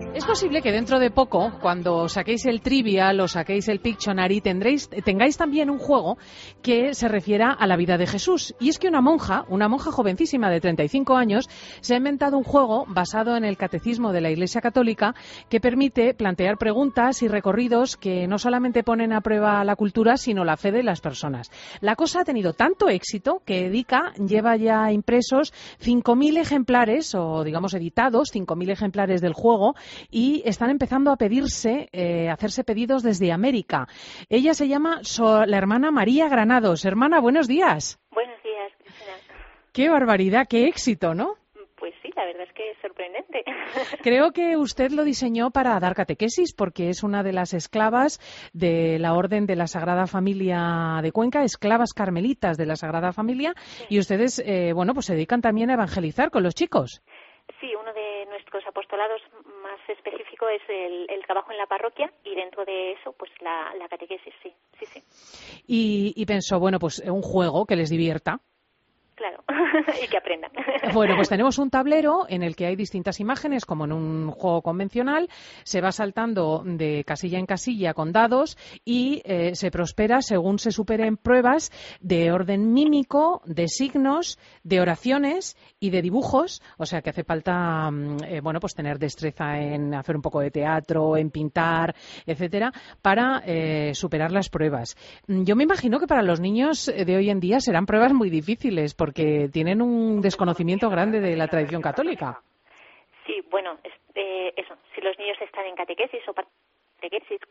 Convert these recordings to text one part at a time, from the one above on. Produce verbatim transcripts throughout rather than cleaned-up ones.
Es posible que dentro de poco, cuando saquéis el Trivial o saquéis el Pictionary, tendréis, tengáis también un juego que se refiera a la vida de Jesús. Y es que una monja, una monja jovencísima de treinta y cinco años, se ha inventado un juego basado en el catecismo de la Iglesia Católica que permite plantear preguntas y recorridos que no solamente ponen a prueba la cultura, sino la fe de las personas. La cosa ha tenido tanto éxito que Edica lleva ya impresos cinco mil ejemplares, o digamos editados, cinco mil ejemplares del juego, y están empezando a pedirse, eh, a hacerse pedidos desde América. Ella se llama so, la hermana María Granados. Hermana, buenos días. Buenos días, Cristina. Qué barbaridad, qué éxito, ¿no? Pues sí, la verdad es que es sorprendente. Creo que usted lo diseñó para dar catequesis, porque es una de las esclavas de la Orden de la Sagrada Familia de Cuenca, esclavas carmelitas de la Sagrada Familia, sí. Y ustedes, eh, bueno, pues se dedican también a evangelizar con los chicos. Sí, uno de nuestros apostolados más específico es el, el trabajo en la parroquia y dentro de eso, pues la, la catequesis, sí, sí, sí. Y, y pensó, bueno, pues un juego que les divierta. Claro, y que aprendan. Bueno, pues tenemos un tablero en el que hay distintas imágenes, como en un juego convencional. Se va saltando de casilla en casilla con dados y eh, se prospera según se superen pruebas de orden mímico, de signos, de oraciones y de dibujos. O sea que hace falta, eh, bueno, pues tener destreza en hacer un poco de teatro, en pintar, etcétera, para eh, superar las pruebas. Yo me imagino que para los niños de hoy en día serán pruebas muy difíciles, porque porque tienen un desconocimiento grande de la tradición católica. Sí, bueno, eh, eso, si los niños están en catequesis o catequesis,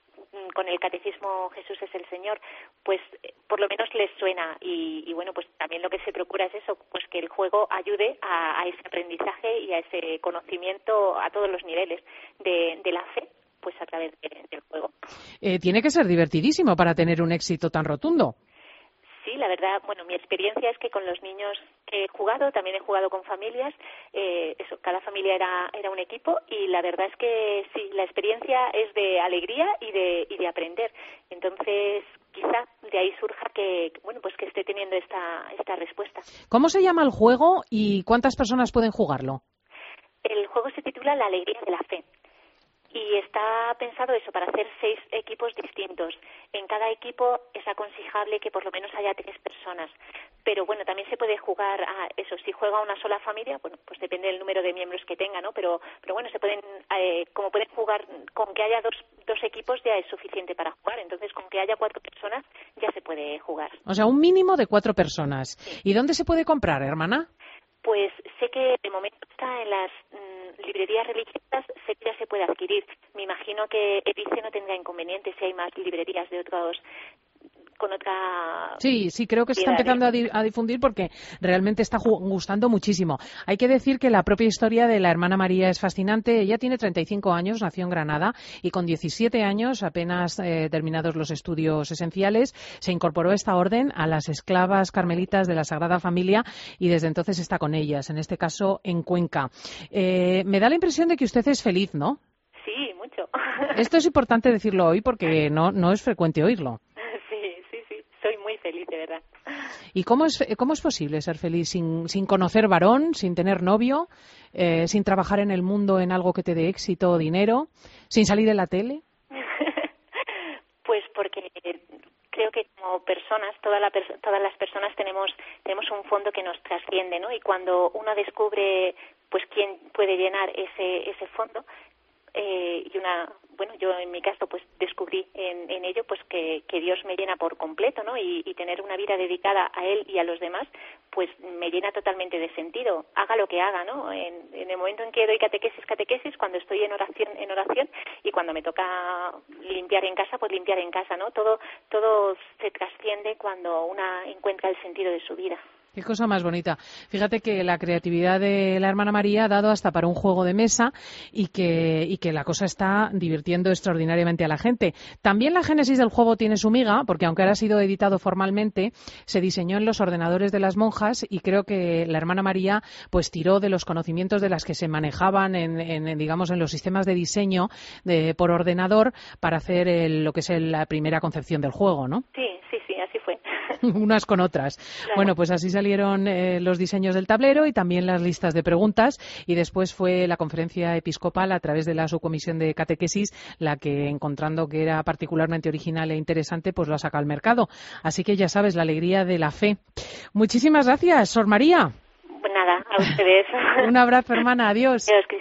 con el catecismo Jesús es el Señor, pues eh, por lo menos les suena y, y bueno, pues también lo que se procura es eso, pues que el juego ayude a, a ese aprendizaje y a ese conocimiento a todos los niveles de, de la fe, pues a través de, del juego. Eh, tiene que ser divertidísimo para tener un éxito tan rotundo. Sí, la verdad, bueno, mi experiencia es que con los niños que he jugado, también he jugado con familias, eh, eso, cada familia era era un equipo y la verdad es que sí, la experiencia es de alegría y de y de aprender. Entonces, quizá de ahí surja que, bueno, pues que esté teniendo esta esta respuesta. ¿Cómo se llama el juego y cuántas personas pueden jugarlo? El juego se titula La alegría de la fe. Y está pensado eso, para hacer seis equipos distintos. En cada equipo es aconsejable que por lo menos haya tres personas. Pero bueno, también se puede jugar a eso. Si juega una sola familia, bueno, pues depende del número de miembros que tenga, ¿no? Pero pero bueno, se pueden, eh, como pueden jugar, con que haya dos, dos equipos ya es suficiente para jugar. Entonces, con que haya cuatro personas ya se puede jugar. O sea, un mínimo de cuatro personas. Sí. ¿Y dónde se puede comprar, hermana? Pues sé que de momento está en las mmm, librerías religiosas, sé que ya se puede adquirir. Me imagino que Edice no tendrá inconveniente si hay más librerías de otros con otra... Sí, sí, creo que se está empezando a, di- a difundir porque realmente está ju- gustando muchísimo. Hay que decir que la propia historia de la hermana María es fascinante. Ella tiene treinta y cinco años, nació en Granada y con diecisiete años, apenas eh, terminados los estudios esenciales, se incorporó a esta orden, a las esclavas carmelitas de la Sagrada Familia, y desde entonces está con ellas, en este caso en Cuenca. Eh, me da la impresión de que usted es feliz, ¿no? Sí, mucho. Esto es importante decirlo hoy porque no, no es frecuente oírlo. Soy muy feliz, de verdad. ¿Y cómo es, cómo es posible ser feliz sin, sin conocer varón, sin tener novio, eh, sin trabajar en el mundo en algo que te dé éxito o dinero, sin salir en la tele? Pues porque creo que como personas, toda la, todas las personas tenemos tenemos un fondo que nos trasciende, ¿no? Y cuando uno descubre pues quién puede llenar ese ese fondo, eh, y una bueno, yo en mi caso pues descubrí en, en ello pues que, que Dios me llena por completo, ¿no? Y, y tener una vida dedicada a Él y a los demás, pues me llena totalmente de sentido, haga lo que haga, ¿no? En, en el momento en que doy catequesis, catequesis, cuando estoy en oración, en oración, y cuando me toca limpiar en casa, pues limpiar en casa, ¿no? Todo, todo se trasciende cuando una encuentra el sentido de su vida. Qué cosa más bonita. Fíjate que la creatividad de la hermana María ha dado hasta para un juego de mesa y que, y que la cosa está divirtiendo extraordinariamente a la gente. También la génesis del juego tiene su miga, porque aunque ahora ha sido editado formalmente, se diseñó en los ordenadores de las monjas y creo que la hermana María pues tiró de los conocimientos de las que se manejaban en, en digamos, en los sistemas de diseño de, por ordenador para hacer el, lo que es el, la primera concepción del juego, ¿no? Sí, sí, sí, así fue. unas con otras. Claro. Bueno, pues así salieron eh, los diseños del tablero y también las listas de preguntas, y después fue la conferencia episcopal a través de la subcomisión de catequesis la que, encontrando que era particularmente original e interesante, pues lo ha sacado al mercado. Así que ya sabes, la alegría de la fe. Muchísimas gracias, Sor María. Nada, a ustedes. Un abrazo, hermana. Adiós. Adiós.